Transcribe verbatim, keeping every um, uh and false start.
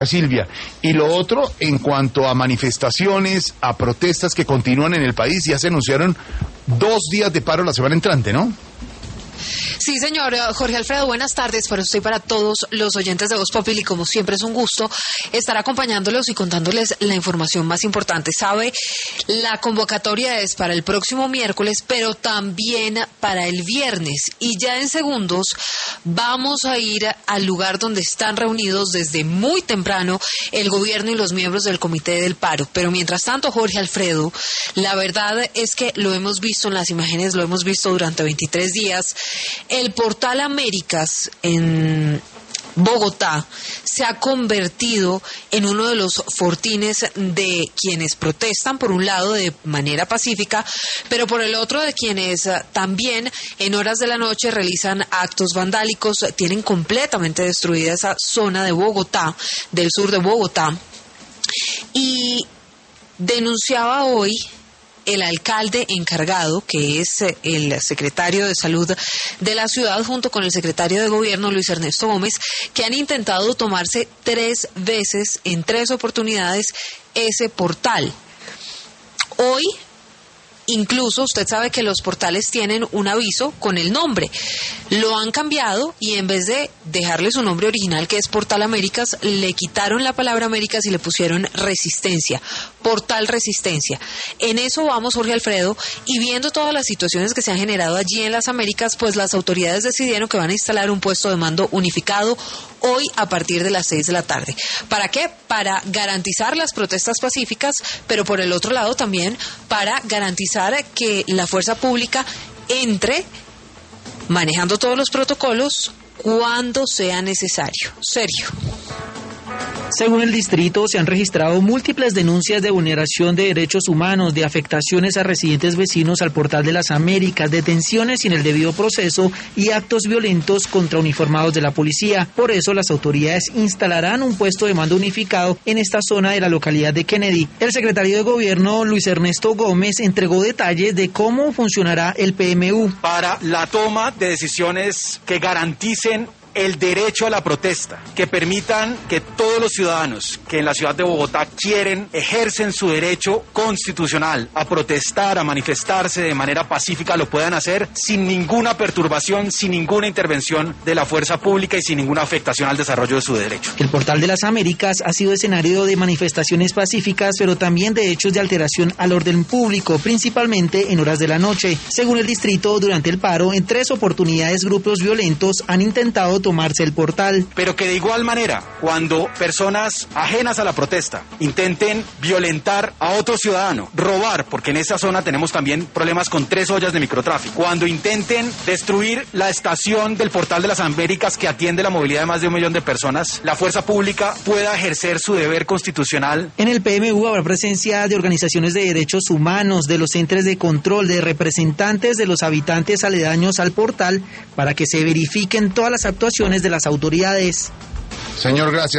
Silvia. Y lo otro, en cuanto a manifestaciones, a protestas que continúan en el país, ya se anunciaron dos días de paro la semana entrante, ¿no? Sí, señor Jorge Alfredo, buenas tardes para usted y para todos los oyentes de Voz Populi. Como siempre es un gusto estar acompañándolos y contándoles la información más importante. Sabe, la convocatoria es para el próximo miércoles, pero también para el viernes. Y ya en segundos vamos a ir al lugar donde están reunidos desde muy temprano el gobierno y los miembros del Comité del Paro. Pero mientras tanto, Jorge Alfredo, la verdad es que lo hemos visto en las imágenes, lo hemos visto durante veintitrés días. El portal Américas en Bogotá se ha convertido en uno de los fortines de quienes protestan, por un lado de manera pacífica, pero por el otro de quienes también en horas de la noche realizan actos vandálicos. Tienen completamente destruida esa zona de Bogotá, del sur de Bogotá, y denunciaba hoy el alcalde encargado, que es el secretario de Salud de la ciudad, junto con el secretario de Gobierno, Luis Ernesto Gómez, que han intentado tomarse tres veces, en tres oportunidades, ese portal. Hoy, incluso, usted sabe que los portales tienen un aviso con el nombre. Lo han cambiado y en vez de dejarle su nombre original, que es Portal Américas, le quitaron la palabra Américas y le pusieron Resistencia. Portal Resistencia. En eso vamos, Jorge Alfredo, y viendo todas las situaciones que se han generado allí en las Américas, pues las autoridades decidieron que van a instalar un puesto de mando unificado hoy a partir de las seis de la tarde. ¿Para qué? Para garantizar las protestas pacíficas, pero por el otro lado también para garantizar que la fuerza pública entre manejando todos los protocolos cuando sea necesario. Sergio. Según el distrito, se han registrado múltiples denuncias de vulneración de derechos humanos, de afectaciones a residentes vecinos al Portal de las Américas, detenciones sin el debido proceso y actos violentos contra uniformados de la policía. Por eso, las autoridades instalarán un puesto de mando unificado en esta zona de la localidad de Kennedy. El secretario de Gobierno, Luis Ernesto Gómez, entregó detalles de cómo funcionará el P M U. Para la toma de decisiones que garanticen el derecho a la protesta, que permitan que todos los ciudadanos que en la ciudad de Bogotá quieren, ejercen su derecho constitucional a protestar, a manifestarse de manera pacífica, lo puedan hacer sin ninguna perturbación, sin ninguna intervención de la fuerza pública y sin ninguna afectación al desarrollo de su derecho. El Portal de las Américas ha sido escenario de manifestaciones pacíficas, pero también de hechos de alteración al orden público, principalmente en horas de la noche. Según el distrito, durante el paro, en tres oportunidades grupos violentos han intentado tomarse el portal. Pero que de igual manera, cuando personas ajenas a la protesta intenten violentar a otro ciudadano, robar, porque en esa zona tenemos también problemas con tres ollas de microtráfico, cuando intenten destruir la estación del Portal de las Américas que atiende la movilidad de más de un millón de personas, la fuerza pública pueda ejercer su deber constitucional. En el P M U habrá presencia de organizaciones de derechos humanos, de los entes de control, de representantes de los habitantes aledaños al portal, para que se verifiquen todas las actuaciones de las autoridades. Señor, gracias.